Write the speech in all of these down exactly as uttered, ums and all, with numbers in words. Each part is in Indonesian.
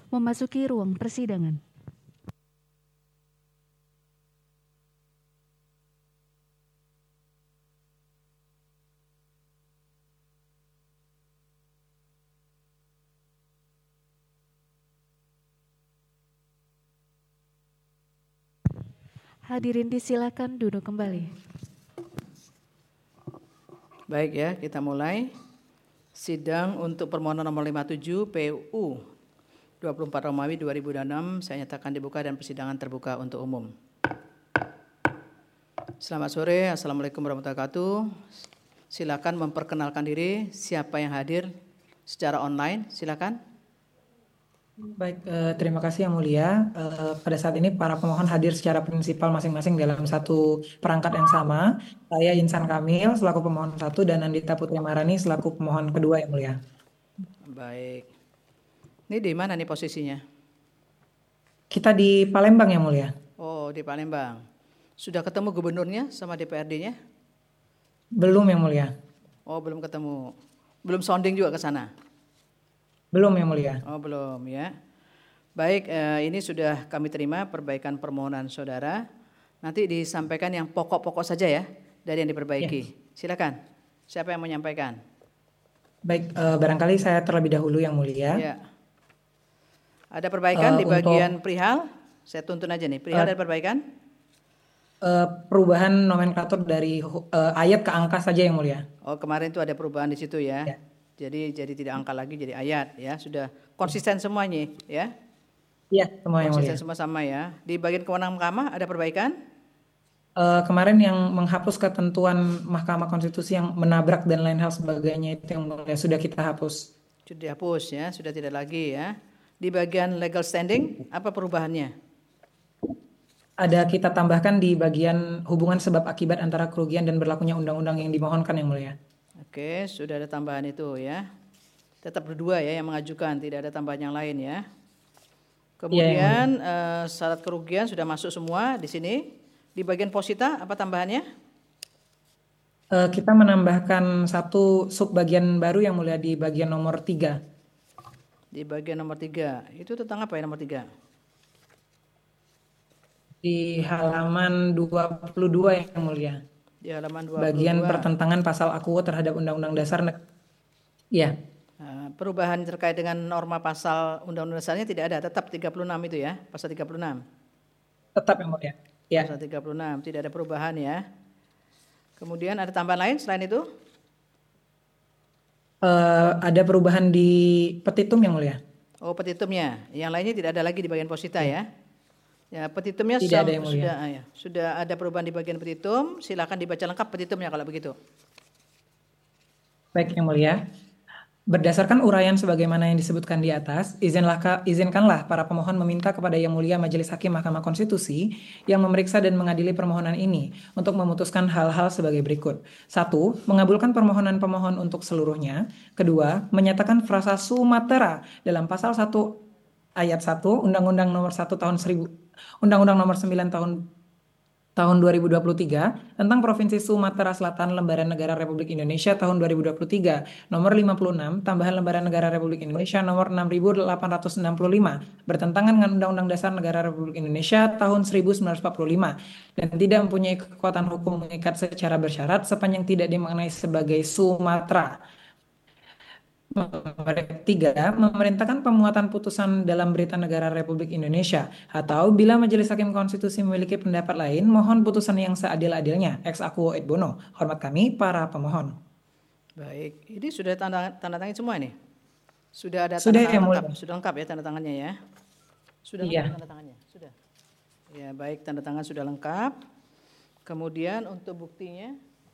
memasuki ruang persidangan. Hadirin disilakan duduk kembali. Baik ya, kita mulai. Sidang untuk permohonan nomor lima puluh tujuh P U dua puluh empat Romawi dua ribu enam saya nyatakan dibuka dan persidangan terbuka untuk umum. Selamat sore, Assalamualaikum warahmatullahi wabarakatuh. Silakan memperkenalkan diri, siapa yang hadir secara online, silakan. Baik, eh, terima kasih Yang Mulia. Eh, pada saat ini para pemohon hadir secara prinsipal masing-masing dalam satu perangkat yang sama. Saya Insan Kamil selaku pemohon satu dan Andita Putri Marani selaku pemohon kedua Yang Mulia. Baik. Ini di mana nih posisinya? Kita di Palembang Yang Mulia. Oh, di Palembang. Sudah ketemu gubernurnya sama D P R D-nya? Belum Yang Mulia. Oh, belum ketemu. Belum sounding juga ke sana? Belum Yang Mulia. Oh, belum ya. Baik, eh, ini sudah kami terima perbaikan permohonan saudara. Nanti disampaikan yang pokok-pokok saja ya dari yang diperbaiki. Ya. Silakan. Siapa yang menyampaikan? Baik, eh, barangkali saya terlebih dahulu Yang Mulia. Ya. Ada perbaikan Uh, di bagian untuk, perihal? Saya tuntun aja nih. Perihal uh, dan perbaikan? Uh, perubahan nomenklatur dari uh, ayat ke angka saja Yang Mulia. Oh, kemarin itu ada perubahan di situ ya. Ya. Jadi jadi tidak angka lagi jadi ayat ya. Sudah konsisten semuanya ya. Iya, semua Yang Mulia. Konsisten semua sama ya. Di bagian kewenangan mahkamah ada perbaikan? Uh, kemarin yang menghapus ketentuan Mahkamah Konstitusi yang menabrak dan lain hal sebagainya itu Yang Mulia sudah kita hapus. Sudah dihapus ya, sudah tidak lagi ya. Di bagian legal standing apa perubahannya? Ada kita tambahkan di bagian hubungan sebab akibat antara kerugian dan berlakunya undang-undang yang dimohonkan Yang Mulia. Oke, sudah ada tambahan itu ya. Tetap berdua ya yang mengajukan, tidak ada tambahan yang lain ya. Kemudian ya, eh, syarat kerugian sudah masuk semua di sini. Di bagian posita apa tambahannya? Uh, kita menambahkan satu subbagian baru Yang Mulia di bagian nomor tiga. Di bagian nomor tiga, itu tentang apa ya nomor tiga? Di halaman dua puluh dua Yang Mulia. Di halaman dua puluh dua. Bagian pertentangan pasal akuo terhadap Undang-Undang Dasar. Ya. Nah, perubahan terkait dengan norma pasal Undang-Undang Dasarnya tidak ada, tetap tiga puluh enam itu ya, pasal tiga puluh enam. Tetap Yang Mulia. Ya. Pasal tiga puluh enam, tidak ada perubahan ya. Kemudian ada tambahan lain selain itu? Uh, ada perubahan di petitum Yang Mulia. Oh, petitumnya. Yang lainnya tidak ada lagi di bagian posita ya. Ya, ya petitumnya tidak ada Yang Mulia. Sudah ya, sudah ada perubahan di bagian petitum. Silakan dibaca lengkap petitumnya kalau begitu. Baik Yang Mulia. Berdasarkan uraian sebagaimana yang disebutkan di atas, izinlah, izinkanlah para pemohon meminta kepada Yang Mulia Majelis Hakim Mahkamah Konstitusi yang memeriksa dan mengadili permohonan ini untuk memutuskan hal-hal sebagai berikut. Satu, mengabulkan permohonan pemohon untuk seluruhnya. Kedua, menyatakan frasa Sumatera dalam pasal satu ayat satu Undang-Undang Nomor satu tahun seribu Undang-Undang Nomor sembilan tahun tahun dua ribu dua puluh tiga tentang Provinsi Sumatera Selatan Lembaran Negara Republik Indonesia tahun dua ribu dua puluh tiga nomor lima puluh enam tambahan Lembaran Negara Republik Indonesia nomor enam ribu delapan ratus enam puluh lima bertentangan dengan Undang-Undang Dasar Negara Republik Indonesia tahun seribu sembilan ratus empat puluh lima dan tidak mempunyai kekuatan hukum mengikat secara bersyarat sepanjang tidak dimaknai sebagai Sumatera. Tiga, memerintahkan pemuatan putusan dalam Berita Negara Republik Indonesia atau bila Majelis Hakim Konstitusi memiliki pendapat lain, mohon putusan yang seadil-adilnya. Ex aequo et bono. Hormat kami para pemohon. Baik, ini sudah tanda, tanda tangan semua ini? Sudah ada tanda sudah, tangan ya, lengkap? Sudah lengkap ya tanda tangannya ya? Sudah iya. lengkap tanda tangannya? Sudah. Ya baik, tanda tangan sudah lengkap. Kemudian untuk buktinya,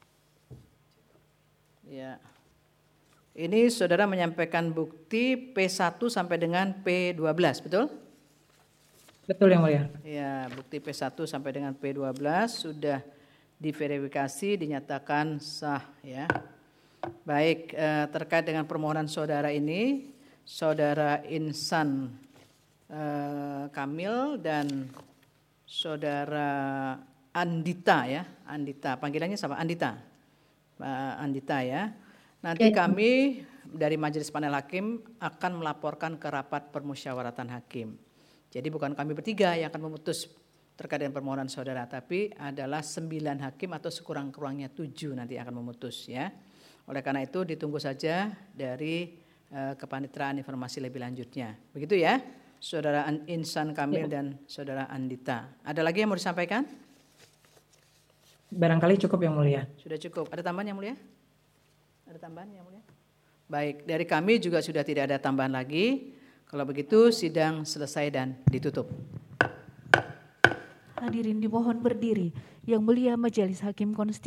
ya. Ini saudara menyampaikan bukti P satu sampai dengan P dua belas, betul? Betul Yang Mulia. Ya, bukti P satu sampai dengan P dua belas sudah diverifikasi, dinyatakan sah ya. Baik, eh, terkait dengan permohonan saudara ini, saudara Insan eh, Kamil dan saudara Andita ya, Andita, panggilannya sama Andita, Pak Andita ya. Nanti kami dari Majelis Panel Hakim akan melaporkan ke rapat permusyawaratan hakim. Jadi bukan kami bertiga yang akan memutus terkait dengan permohonan saudara, tapi adalah sembilan hakim atau sekurang-kurangnya tujuh nanti akan memutus ya. Oleh karena itu ditunggu saja dari uh, kepaniteraan informasi lebih lanjutnya. Begitu ya, Saudara Insan Kamil ya. Dan Saudara Andita. Ada lagi yang mau disampaikan? Barangkali cukup yang mulia. Sudah cukup. Ada tambahan yang mulia? Ada tambahan yang mulia? Baik, dari kami juga sudah tidak ada tambahan lagi. Kalau begitu sidang selesai dan ditutup. Hadirin dimohon berdiri. Yang mulia Majelis Hakim Konstitusi